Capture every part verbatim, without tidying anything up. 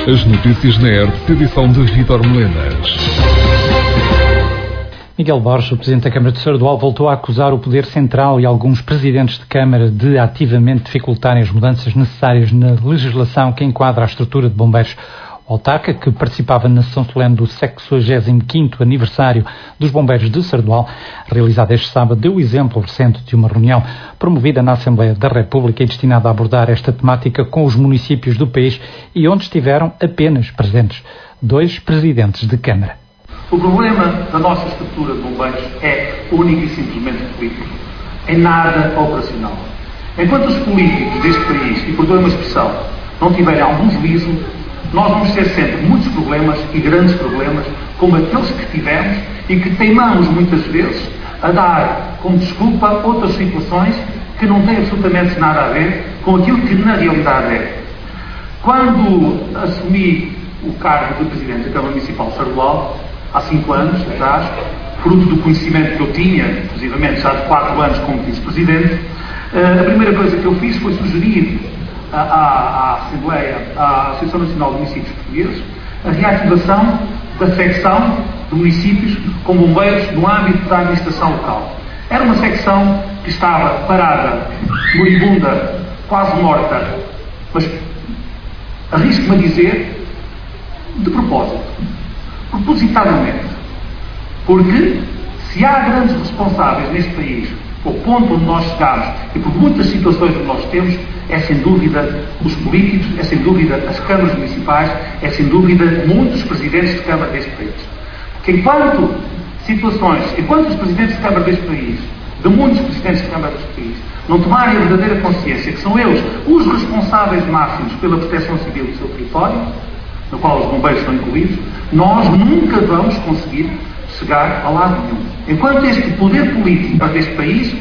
As notícias na R T P, edição de Vítor Melenas. Miguel Borges, o Presidente da Câmara de Sardual, voltou a acusar o Poder Central e alguns Presidentes de Câmara de ativamente dificultarem as mudanças necessárias na legislação que enquadra a estrutura de bombeiros. O autarca, que participava na sessão solene do sessagésimo quinto aniversário dos bombeiros de Sardual, realizada este sábado, deu o exemplo recente de uma reunião promovida na Assembleia da República e destinada a abordar esta temática com os municípios do país e onde estiveram apenas presentes dois Presidentes de Câmara. O problema da nossa estrutura de bombeiros é único e simplesmente político. É nada operacional. Enquanto os políticos deste país, e por toda uma expressão, não tiverem algum juízo, nós vamos ter sempre muitos problemas e grandes problemas, como aqueles que tivemos e que teimamos muitas vezes a dar como desculpa outras situações que não têm absolutamente nada a ver com aquilo que na realidade é. Quando assumi o cargo de Presidente da Câmara Municipal de Sardual, há cinco anos atrás, fruto do conhecimento que eu tinha, inclusivamente já de quatro anos como Vice-Presidente, a primeira coisa que eu fiz foi sugerir à, à Assembleia, à Associação Nacional de Municípios Portugueses, a reativação da secção de municípios com bombeiros no âmbito da administração local. Era uma secção que estava parada, moribunda, quase morta, mas arrisco-me a dizer, de propósito. Propositadamente. Porque se há grandes responsáveis neste país, ao ponto onde nós chegamos, e por muitas situações que nós temos, é sem dúvida os políticos, é sem dúvida as câmaras municipais, é sem dúvida muitos presidentes de câmara deste país. Porque enquanto situações, enquanto os presidentes de câmara deste país, de muitos presidentes de câmara deste país, não tomarem a verdadeira consciência que são eles os responsáveis máximos pela proteção civil do seu território, no qual os bombeiros estão incluídos, nós nunca vamos conseguir chegar a lado nenhum. Enquanto este poder político deste país,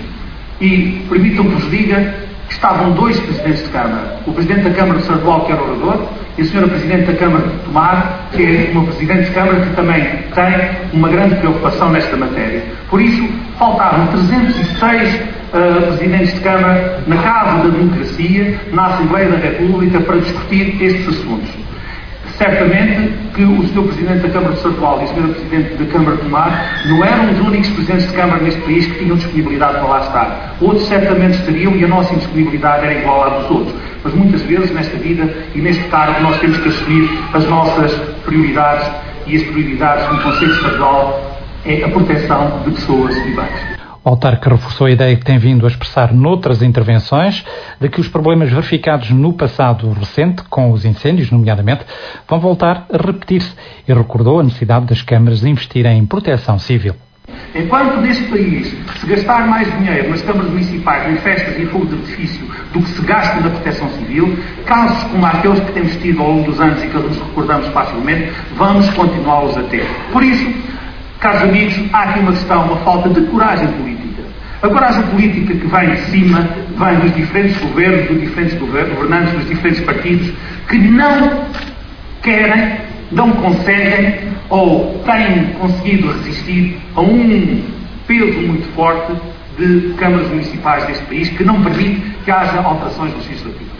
e permitam que vos diga que estavam dois Presidentes de Câmara, o Presidente da Câmara de Sardual, que era orador, e a Senhora Presidente da Câmara de Tomar, que é uma Presidente de Câmara que também tem uma grande preocupação nesta matéria. Por isso, faltavam trezentos e seis uh, Presidentes de Câmara na Casa da Democracia, na Assembleia da República, para discutir estes assuntos. Certamente que o senhor Presidente da Câmara de Sardual e a senhora Presidente da Câmara de Tomar não eram os únicos Presidentes de Câmara neste país que tinham disponibilidade para lá estar. Outros certamente estariam e a nossa indisponibilidade era igual à dos outros. Mas muitas vezes nesta vida e neste cargo nós temos que assumir as nossas prioridades e as prioridades do Conselho Estadual é a proteção de pessoas e bens. O autarca reforçou a ideia que tem vindo a expressar noutras intervenções de que os problemas verificados no passado recente, com os incêndios, nomeadamente, vão voltar a repetir-se e recordou a necessidade das câmaras de investirem em proteção civil. Enquanto neste país se gastar mais dinheiro nas câmaras municipais, em festas e fogo de artifício, do que se gasta na proteção civil, casos como aqueles que temos tido ao longo dos anos e que nos recordamos facilmente, vamos continuá-los a ter. Por isso, caros amigos, há aqui uma questão, uma falta de coragem política. A coragem política que vem de cima, vem dos diferentes governos, dos diferentes governantes, dos diferentes partidos, que não querem, não conseguem ou têm conseguido resistir a um peso muito forte de câmaras municipais deste país que não permite que haja alterações legislativas.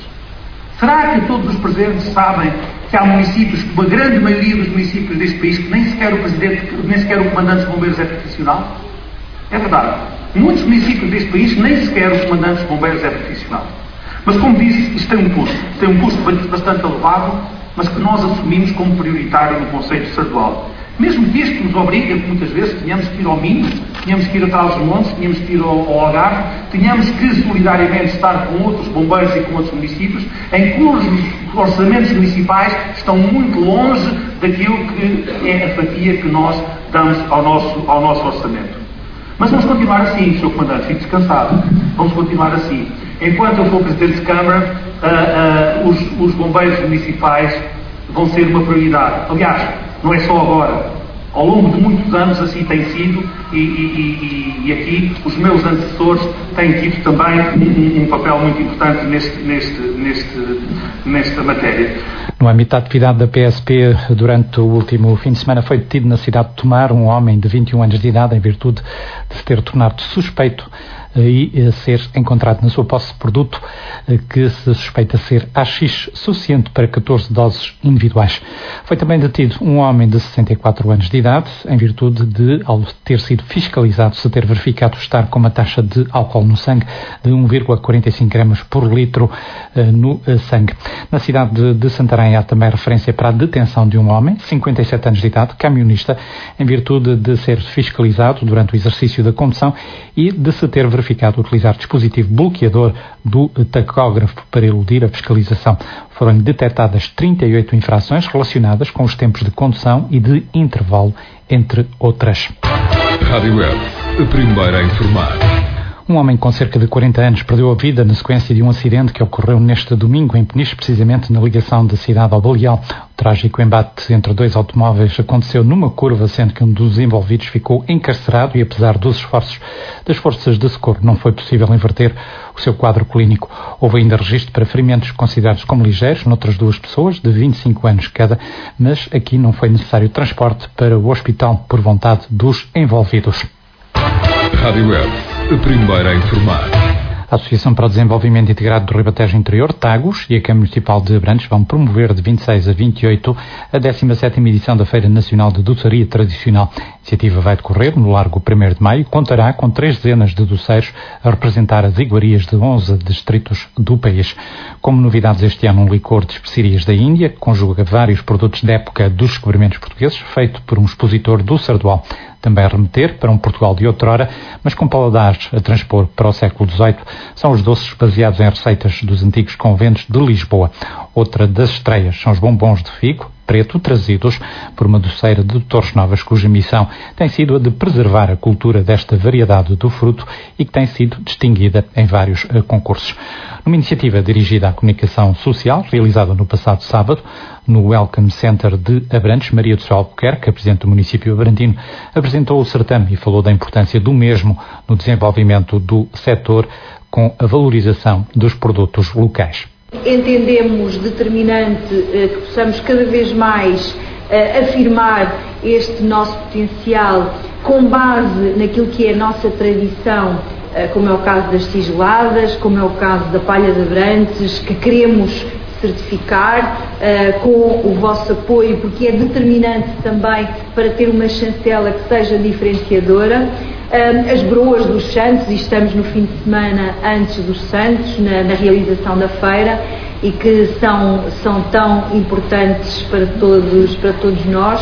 Será que todos os presentes sabem que há municípios, uma grande maioria dos municípios deste país, que nem sequer o Presidente, nem sequer o Comandante dos Bombeiros é profissional? É verdade. Muitos municípios deste país, nem sequer o Comandante dos Bombeiros é profissional. Mas, como disse, isto tem um custo. Tem um custo bastante elevado, mas que nós assumimos como prioritário no Conselho Estadual. Mesmo que isto nos obriga, que muitas vezes tenhamos que ir ao Minho, tenhamos que ir atrás dos montes, tenhamos que ir ao, ao Algarve, tenhamos que solidariamente estar com outros bombeiros e com outros municípios, em cujos orçamentos municipais estão muito longe daquilo que é a fatia que nós damos ao nosso, ao nosso orçamento. Mas vamos continuar assim, senhor Comandante, fique descansado. Vamos continuar assim. Enquanto eu for Presidente de Câmara, uh, uh, os, os bombeiros municipais vão ser uma prioridade. Aliás, não é só agora. Ao longo de muitos anos assim tem sido e, e, e, e aqui os meus antecessores têm tido também um, um papel muito importante neste, neste, neste, nesta matéria. No âmbito da atividade da P S P, durante o último fim de semana foi detido na cidade de Tomar um homem de vinte e um anos de idade em virtude de se ter tornado suspeito e ser encontrado na sua posse produto que se suspeita ser A X suficiente para catorze doses individuais. Foi também detido um homem de sessenta e quatro anos de idade, em virtude de, ao ter sido fiscalizado, se ter verificado estar com uma taxa de álcool no sangue de um vírgula quarenta e cinco gramas por litro uh, no uh, sangue. Na cidade de, de Santarém há também referência para a detenção de um homem, cinquenta e sete anos de idade, camionista, em virtude de ser fiscalizado durante o exercício da condução e de se ter verificado utilizar dispositivo bloqueador do tacógrafo para eludir a fiscalização. Foram detectadas trinta e oito infrações relacionadas com os tempos de condução e de intervalo, entre outras. Rádio Web, a primeira a informar. Um homem com cerca de quarenta anos perdeu a vida na sequência de um acidente que ocorreu neste domingo em Peniche, precisamente na ligação da cidade ao Baleal. O trágico embate entre dois automóveis aconteceu numa curva, sendo que um dos envolvidos ficou encarcerado e, apesar dos esforços das forças de socorro, não foi possível inverter o seu quadro clínico. Houve ainda registro para ferimentos considerados como ligeiros noutras duas pessoas, de vinte e cinco anos cada, mas aqui não foi necessário transporte para o hospital por vontade dos envolvidos. Rádio Web, a primeira a informar. A Associação para o Desenvolvimento Integrado do Ribatejo Interior, Tagus, e a Câmara Municipal de Abrantes vão promover de vinte e seis a vinte e oito a décima sétima edição da Feira Nacional de Doçaria Tradicional. A iniciativa vai decorrer no Largo primeiro de Maio e contará com três dezenas de doceiros a representar as iguarias de onze distritos do país. Como novidades este ano, um licor de especiarias da Índia, que conjuga vários produtos da época dos descobrimentos portugueses, feito por um expositor do Sardual. Também a remeter para um Portugal de outrora, mas com paladares a transpor para o século dezoito, são os doces baseados em receitas dos antigos conventos de Lisboa. Outra das estreias são os bombons de figo preto, trazidos por uma doceira de Torres Novas, cuja missão tem sido a de preservar a cultura desta variedade do fruto e que tem sido distinguida em vários uh, concursos. Numa iniciativa dirigida à comunicação social, realizada no passado sábado, no Welcome Center de Abrantes, Maria do Céu Albuquerque, a Presidente do município abrantino, apresentou o certame e falou da importância do mesmo no desenvolvimento do setor com a valorização dos produtos locais. Entendemos determinante eh, que possamos cada vez mais eh, afirmar este nosso potencial com base naquilo que é a nossa tradição, eh, como é o caso das tigeladas, como é o caso da palha de Abrantes, que queremos certificar uh, com o vosso apoio, porque é determinante também para ter uma chancela que seja diferenciadora. Uh, as broas dos Santos, e estamos no fim de semana antes dos Santos, na, na realização da feira, e que são, são tão importantes para todos, para todos nós,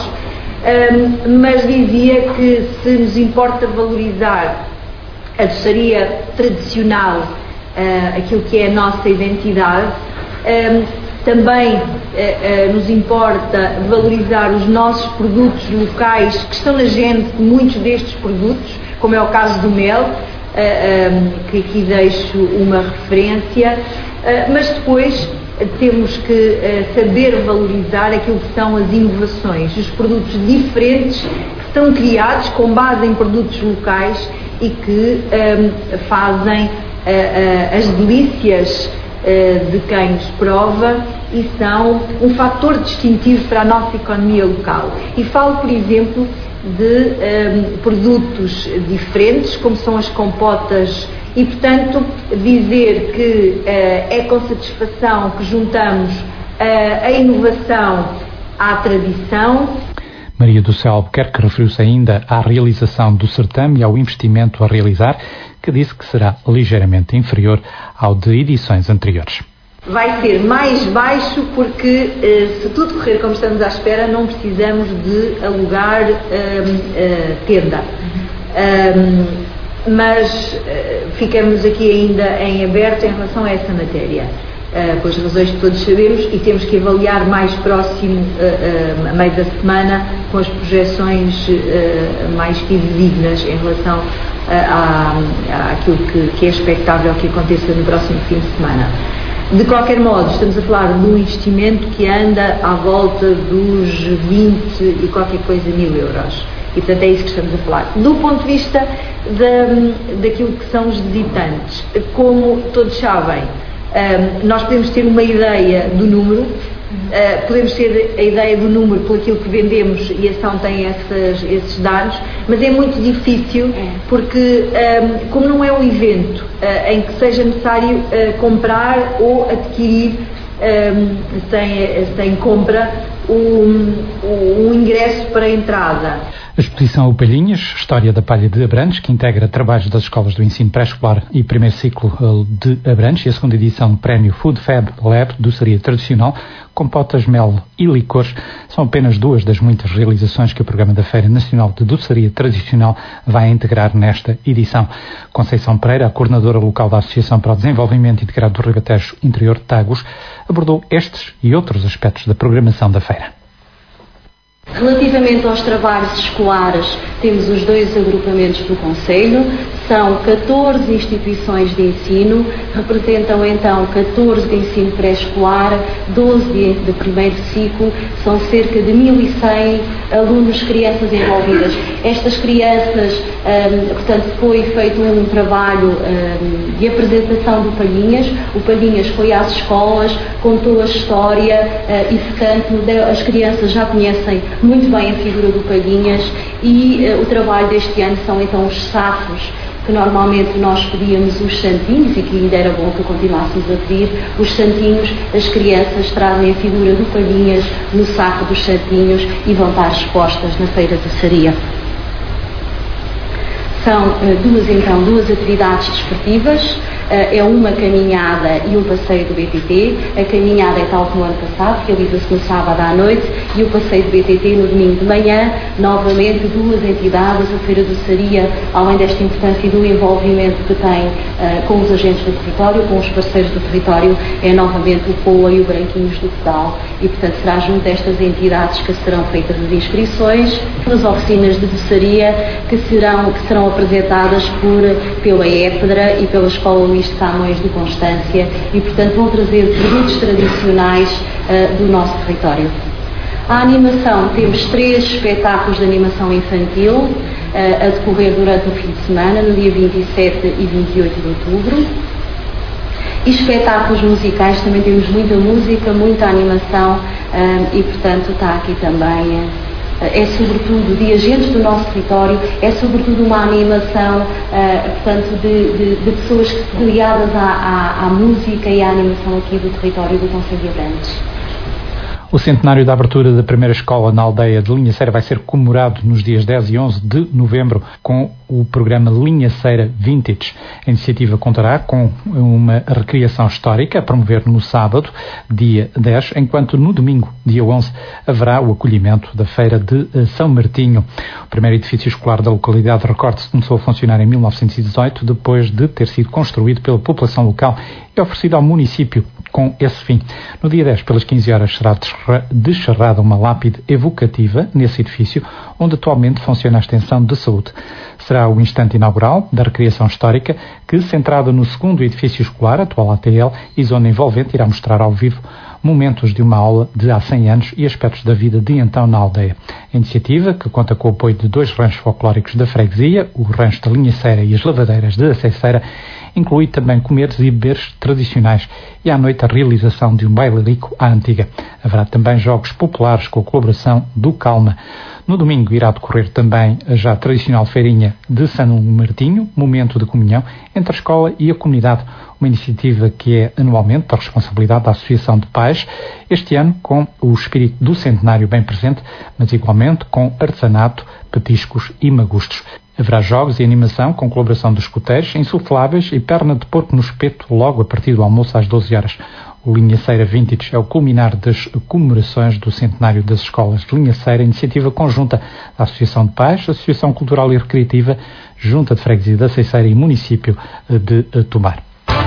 uh, mas dizia que se nos importa valorizar a doçaria tradicional, uh, aquilo que é a nossa identidade, Um, também uh, uh, nos importa valorizar os nossos produtos locais que estão na gênese de muitos destes produtos, como é o caso do mel, uh, um, que aqui deixo uma referência, uh, mas depois uh, temos que uh, saber valorizar aquilo que são as inovações, os produtos diferentes que são criados com base em produtos locais e que um, fazem uh, uh, as delícias de quem nos prova e são um fator distintivo para a nossa economia local. E falo, por exemplo, de um, produtos diferentes, como são as compotas, e, portanto, dizer que uh, é com satisfação que juntamos uh, a inovação à tradição. Maria do Céu Albuquerque referiu-se ainda à realização do certame e ao investimento a realizar, que disse que será ligeiramente inferior ao de edições anteriores. Vai ser mais baixo porque, se tudo correr como estamos à espera, não precisamos de alugar um, uh, tenda. Um, mas uh, ficamos aqui ainda em aberto em relação a essa matéria. Uh, pelas razões que todos sabemos, e temos que avaliar mais próximo, uh, uh, a meio da semana, com as projeções uh, mais fidedignas em relação uh, à, àquilo que, que é expectável que aconteça no próximo fim de semana. De qualquer modo, estamos a falar de um investimento que anda à volta dos vinte e qualquer coisa mil euros. E, portanto, é isso que estamos a falar. Do ponto de vista da, daquilo que são os visitantes, como todos sabem, Um, nós podemos ter uma ideia do número, Uh, podemos ter a ideia do número por aquilo que vendemos e a ação tem essas, esses dados, mas é muito difícil porque um, como não é um evento uh, em que seja necessário uh, comprar ou adquirir um, sem, sem compra um, um ingresso para a entrada. A exposição O Palhinhas, História da Palha de Abrantes, que integra trabalhos das escolas do ensino pré-escolar e primeiro ciclo de Abrantes, e a segunda edição do Prémio Food Fab Lab, doçaria tradicional, compotas, mel e licores, são apenas duas das muitas realizações que o Programa da Feira Nacional de Doçaria Tradicional vai integrar nesta edição. Conceição Pereira, a coordenadora local da Associação para o Desenvolvimento Integrado do Ribatejo Interior de Tagus, abordou estes e outros aspectos da programação da feira. Relativamente aos trabalhos escolares, temos os dois agrupamentos do Conselho, são catorze instituições de ensino, representam então catorze de ensino pré-escolar, doze de, de primeiro ciclo, são cerca de mil e cem alunos, crianças envolvidas. Estas crianças, um, portanto, foi feito um trabalho um, de apresentação do Palhinhas. O Palhinhas foi às escolas, contou a história uh, e, portanto, as crianças já conhecem muito bem a figura do Palhinhas e uh, o trabalho deste ano são então os safos, que normalmente nós pedíamos os santinhos e que ainda era bom que continuássemos a pedir os santinhos. As crianças trazem a figura do Palhinhas no saco dos santinhos e vão estar expostas na feira de doçaria. São uh, duas, então, duas atividades desportivas, uh, é uma caminhada e um passeio do B T T. A caminhada é tal como o ano passado, realiza-se no sábado à noite, e o passeio do B T T no domingo de manhã. Novamente, duas entidades, a Feira de Doçaria, além desta importância e do envolvimento que tem uh, com os agentes do território, com os parceiros do território, é novamente o P O A e o Branquinhos do Pedal, e portanto será junto destas entidades que serão feitas as inscrições, as oficinas de doçaria que serão, que serão apresentadas por, pela Épedra e pela Escola Luís de Camões de Constância, e portanto vão trazer produtos tradicionais uh, do nosso território. A animação, temos três espetáculos de animação infantil uh, a decorrer durante o fim de semana, no dia vinte e sete e vinte e oito de outubro. E espetáculos musicais, também temos muita música, muita animação uh, e portanto está aqui também... Uh, é sobretudo de agentes do nosso território, é sobretudo uma animação uh, portanto, de, de, de pessoas ligadas à, à, à música e à animação aqui do território do Concelho de Abrantes. O centenário da abertura da primeira escola na aldeia de Linhaceira vai ser comemorado nos dias dez e onze de novembro com o programa Linhaceira Vintage. A iniciativa contará com uma recriação histórica a promover no sábado, dia dez, enquanto no domingo, dia onze, haverá o acolhimento da Feira de São Martinho. O primeiro edifício escolar da localidade, recorde-se, começou a funcionar em mil novecentos e dezoito, depois de ter sido construído pela população local e oferecido ao município com esse fim. No dia dez, pelas quinze horas, será descerrada uma lápide evocativa nesse edifício, onde atualmente funciona a extensão de saúde. Será o instante inaugural da recriação histórica, que, centrada no segundo edifício escolar, atual A T L, e zona envolvente, irá mostrar ao vivo momentos de uma aula de há cem anos e aspectos da vida de então na aldeia. A iniciativa, que conta com o apoio de dois ranchos folclóricos da freguesia, o rancho da Linhaceira e as lavadeiras de Aceiceira, inclui também comeres e beberes tradicionais e à noite a realização de um bailarico à antiga. Haverá também jogos populares com a colaboração do Calma. No domingo irá decorrer também a já tradicional feirinha de São Martinho, momento de comunhão entre a escola e a comunidade, uma iniciativa que é anualmente da responsabilidade da Associação de Pais, este ano com o espírito do centenário bem presente, mas igualmente com artesanato, petiscos e magustos. Haverá jogos e animação com colaboração dos escuteiros, insufláveis e perna de porco no espeto logo a partir do almoço às doze horas. O Linhaceira Vintage é o culminar das comemorações do centenário das escolas de Linhaceira, iniciativa conjunta da Associação de Pais, Associação Cultural e Recreativa, Junta de Freguesia da Aceiceira e Município de Tomar.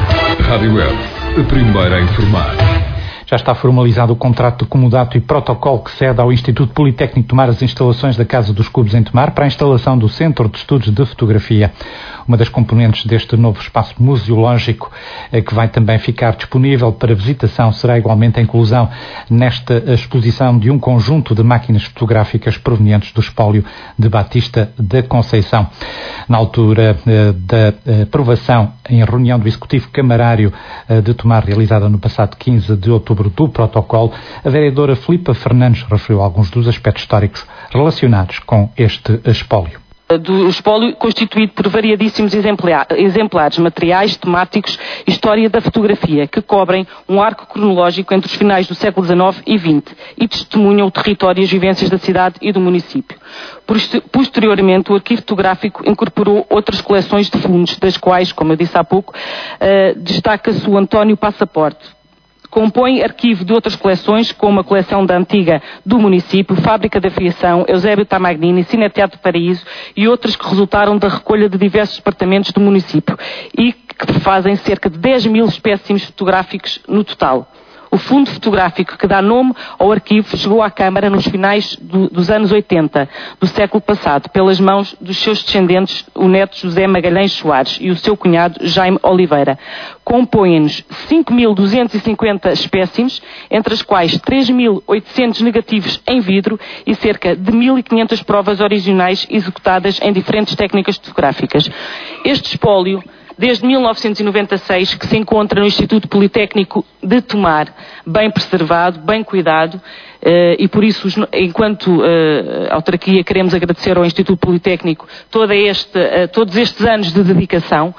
Rádio Web, a primeira a informar. Já está formalizado o contrato de comodato e protocolo que cede ao Instituto Politécnico de Tomar as instalações da Casa dos Cubos em Tomar para a instalação do Centro de Estudos de Fotografia. Uma das componentes deste novo espaço museológico, que vai também ficar disponível para visitação, será igualmente a inclusão nesta exposição de um conjunto de máquinas fotográficas provenientes do espólio de Batista da Conceição. Na altura eh, da aprovação em reunião do Executivo Camarário eh, de Tomar, realizada no passado quinze de outubro, outubro do protocolo, a vereadora Filipa Fernandes referiu alguns dos aspectos históricos relacionados com este espólio. Do espólio constituído por variadíssimos exemplares materiais, temáticos e história da fotografia, que cobrem um arco cronológico entre os finais do século dezenove e vinte e testemunham o território e as vivências da cidade e do município. Posteriormente, o arquivo fotográfico incorporou outras coleções de fundos, das quais, como eu disse há pouco, uh, destaca-se o António Passaporte. Compõe arquivo de outras coleções, como a coleção da antiga do município, Fábrica da Aviação, Eusébio Tamagnini, Cineteatro Paraíso e outras que resultaram da recolha de diversos departamentos do município e que fazem cerca de dez mil espécimes fotográficos no total. O fundo fotográfico que dá nome ao arquivo chegou à Câmara nos finais do, dos anos oitenta do século passado, pelas mãos dos seus descendentes, o neto José Magalhães Soares e o seu cunhado Jaime Oliveira. Compõem-nos cinco mil duzentos e cinquenta espécimes, entre as quais três mil oitocentos negativos em vidro e cerca de mil e quinhentas provas originais executadas em diferentes técnicas fotográficas. Este espólio, desde mil novecentos e noventa e seis, que se encontra no Instituto Politécnico de Tomar, bem preservado, bem cuidado, eh, e por isso, enquanto eh, autarquia, queremos agradecer ao Instituto Politécnico todo este, eh, todos estes anos de dedicação.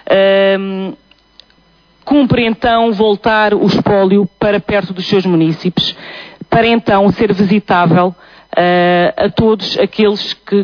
Eh, cumpre então voltar o espólio para perto dos seus munícipes, para então ser visitável eh, a todos aqueles que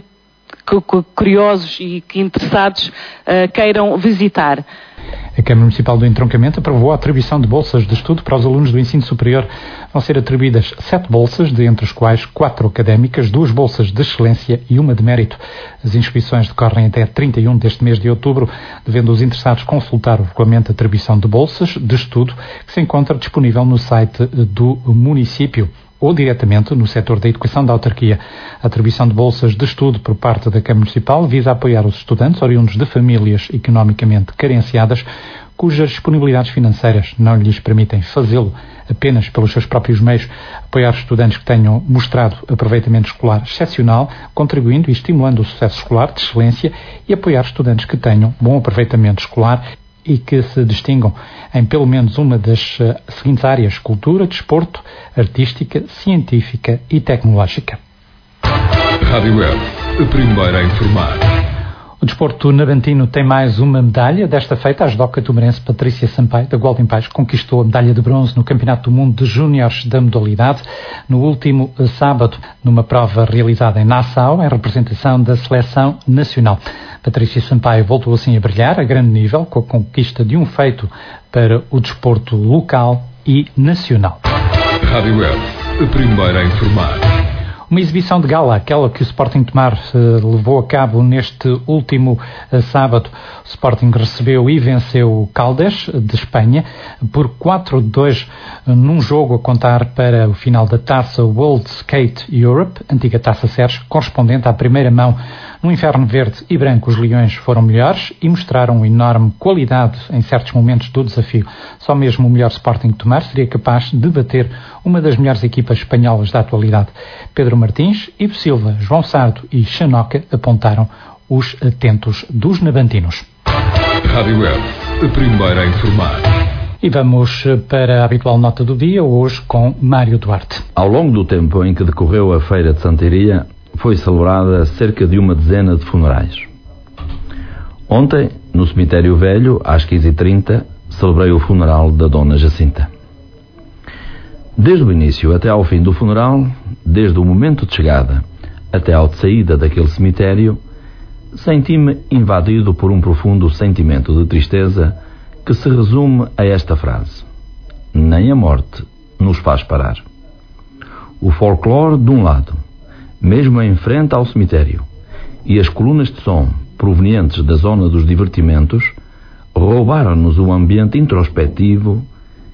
curiosos e que interessados uh, queiram visitar. A Câmara Municipal do Entroncamento aprovou a atribuição de bolsas de estudo para os alunos do ensino superior. Vão ser atribuídas sete bolsas, de entre as quais quatro académicas, duas bolsas de excelência e uma de mérito. As inscrições decorrem até trinta e um deste mês de outubro, devendo os interessados consultar o regulamento de atribuição de bolsas de estudo, que se encontra disponível no site do município ou diretamente no setor da educação da autarquia. A atribuição de bolsas de estudo por parte da Câmara Municipal visa apoiar os estudantes oriundos de famílias economicamente carenciadas, cujas disponibilidades financeiras não lhes permitem fazê-lo apenas pelos seus próprios meios, apoiar estudantes que tenham mostrado aproveitamento escolar excepcional, contribuindo e estimulando o sucesso escolar de excelência, e apoiar estudantes que tenham bom aproveitamento escolar e que se distingam em pelo menos uma das uh, seguintes áreas: cultura, desporto, artística, científica e tecnológica. Rádio Web, a primeira a informar. O desporto navantino tem mais uma medalha. Desta feita, a judoca tumarense Patrícia Sampaio, da Golden Pais, conquistou a medalha de bronze no Campeonato do Mundo de Júniores da modalidade no último sábado, numa prova realizada em Nassau, em representação da seleção nacional. Patrícia Sampaio voltou assim a brilhar a grande nível, com a conquista de um feito para o desporto local e nacional. Rádio Web, a primeira a informar. Uma exibição de gala, aquela que o Sporting Tomar uh, levou a cabo neste último uh, sábado. O Sporting recebeu e venceu o Caldas, de Espanha, por quatro a dois, uh, num jogo a contar para o final da taça World Skate Europe, antiga taça Sérgio, correspondente à primeira mão. No inferno verde e branco, os leões foram melhores e mostraram enorme qualidade em certos momentos do desafio. Só mesmo o melhor Sporting Tomar seria capaz de bater uma das melhores equipas espanholas da atualidade. Pedro Martins, Ivo Silva, João Sardo e Xanoca apontaram os atentos dos navantinos. Rádio Web, a primeira a informar. E vamos para a habitual nota do dia, hoje com Mário Duarte. Ao longo do tempo em que decorreu a Feira de Santiria, foi celebrada cerca de uma dezena de funerais. Ontem, no Cemitério Velho, às quinze e trinta, celebrei o funeral da Dona Jacinta. Desde o início até ao fim do funeral, desde o momento de chegada até ao de saída daquele cemitério, senti-me invadido por um profundo sentimento de tristeza que se resume a esta frase: nem a morte nos faz parar. O folclore de um lado, mesmo em frente ao cemitério, e as colunas de som provenientes da zona dos divertimentos roubaram-nos o ambiente introspectivo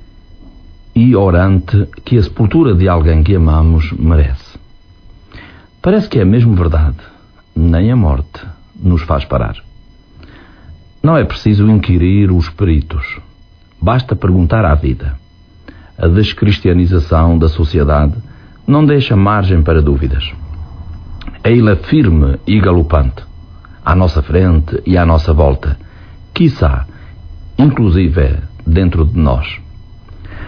e orante que a sepultura de alguém que amamos merece. Parece que é mesmo verdade, nem a morte nos faz parar. Não é preciso inquirir os peritos, basta perguntar à vida. A descristianização da sociedade não deixa margem para dúvidas. A ilha firme e galopante, à nossa frente e à nossa volta, quiçá, inclusive dentro de nós.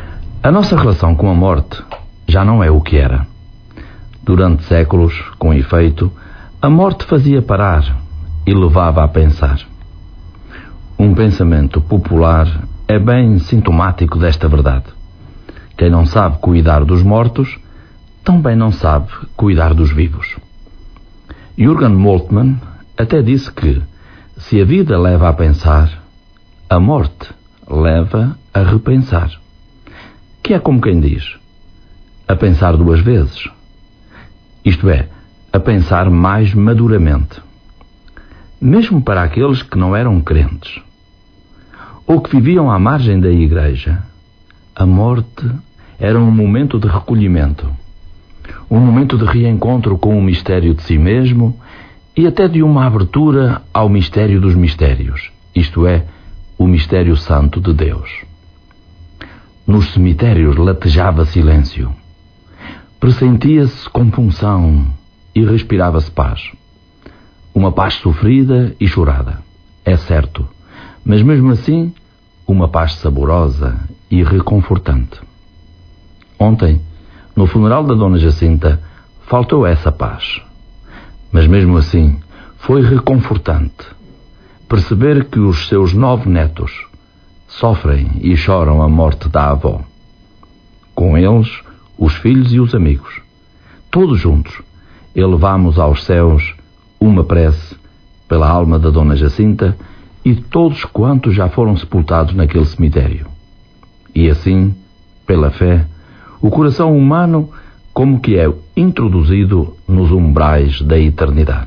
A nossa relação com a morte já não é o que era. Durante séculos, com efeito, a morte fazia parar e levava a pensar. Um pensamento popular é bem sintomático desta verdade. Quem não sabe cuidar dos mortos, também não sabe cuidar dos vivos. Jürgen Moltmann até disse que, se a vida leva a pensar, a morte leva a repensar. Que é como quem diz, a pensar duas vezes. Isto é, a pensar mais maduramente. Mesmo para aqueles que não eram crentes, ou que viviam à margem da igreja, a morte era um momento de recolhimento, um momento de reencontro com o mistério de si mesmo e até de uma abertura ao mistério dos mistérios, isto é, o mistério santo de Deus. Nos cemitérios latejava silêncio, pressentia-se compunção e respirava-se paz. Uma paz sofrida e chorada, é certo, mas mesmo assim, uma paz saborosa e reconfortante. Ontem, no funeral da Dona Jacinta, faltou essa paz. Mas mesmo assim, foi reconfortante perceber que os seus nove netos sofrem e choram a morte da avó. Com eles, os filhos e os amigos. Todos juntos, elevamos aos céus uma prece pela alma da Dona Jacinta e todos quantos já foram sepultados naquele cemitério. E assim, pela fé, o coração humano como que é introduzido nos umbrais da eternidade.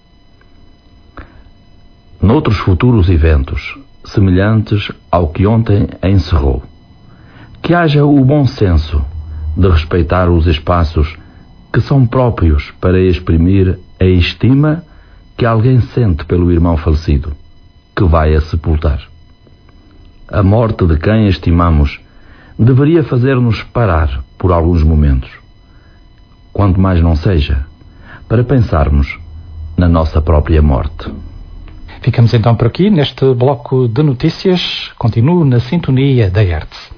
Noutros futuros eventos, semelhantes ao que ontem encerrou, que haja o bom senso de respeitar os espaços que são próprios para exprimir a estima que alguém sente pelo irmão falecido, que vai a sepultar. A morte de quem estimamos deveria fazer-nos parar por alguns momentos, quanto mais não seja, para pensarmos na nossa própria morte. Ficamos então por aqui neste bloco de notícias. Continuo na sintonia da Hertz.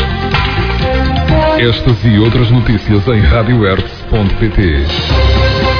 Estas e outras notícias em rádio hertz ponto pt.